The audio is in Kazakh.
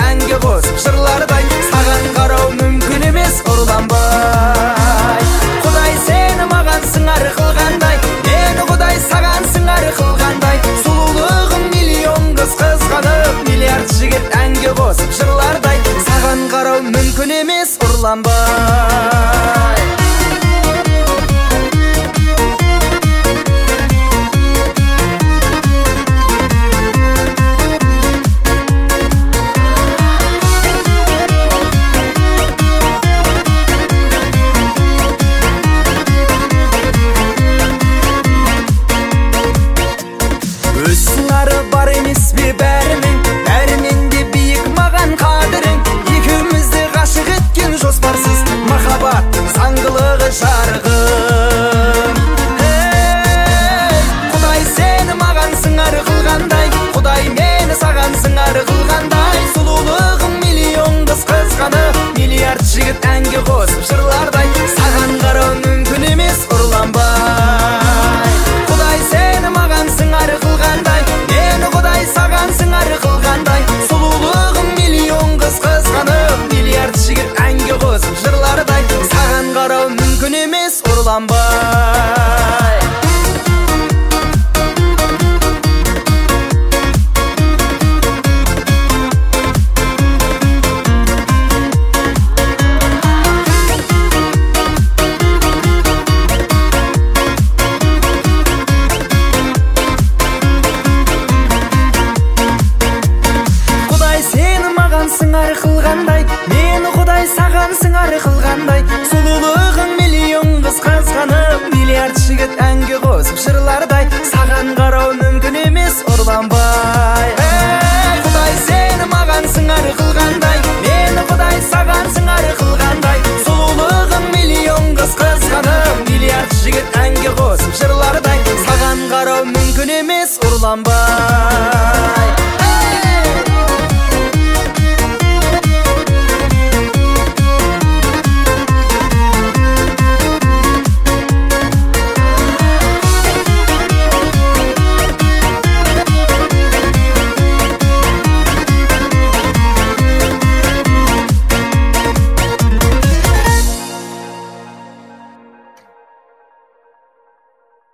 әнге қосып жырлардай, саған қарау мүмкін емес ұрланбай. Құдай сені маған сыңар қылғандай, мені Құдай саған сыңар қылғандай. Сұлулығың миллион қыз қызғанып, миллиард жігіт әнге қосып жырлардай, саған қарау мүмкін емес ұрланбай. Бар емес пе бәрінің, бәрінен де биік маған қадірің. Екеумізді ғашық еткен жоспарсыз махаббаттың заңдылығы жарығым. Құдай сені маған сыңар қылғандай, Құдай мені саған сыңар қылғандай. Сұлулығың миллион қыз қызғанып, миллиард жігіт әнге қосып жырлардай, саған қарау мүмкін емес ұрланбай. Құдай сені маған сыңар қылғандай, Құдай саған сыңар қылғандай. Сұлулығың миллион қыз қызғанып, миллиард жігіт әнге қосып жырлардай, саған қарау мүмкін емес ұрланбай. Сыңар қылғандай, мені Құдай саған сыңар қылғандай. Сұлулығың миллион қыз қызғанып, миллиард жігіт әнге қосып жырлардай, саған қарау мүмкін емес ұрланбай. Құдай сені маған сыңар қылғандай, мені Құдай саған сыңар қылғандай. Сұлулығың миллион қыз қызғанып, миллиард жігіт әнге қосып жырлардай, саған қарау мүмкін емес ұрланбай.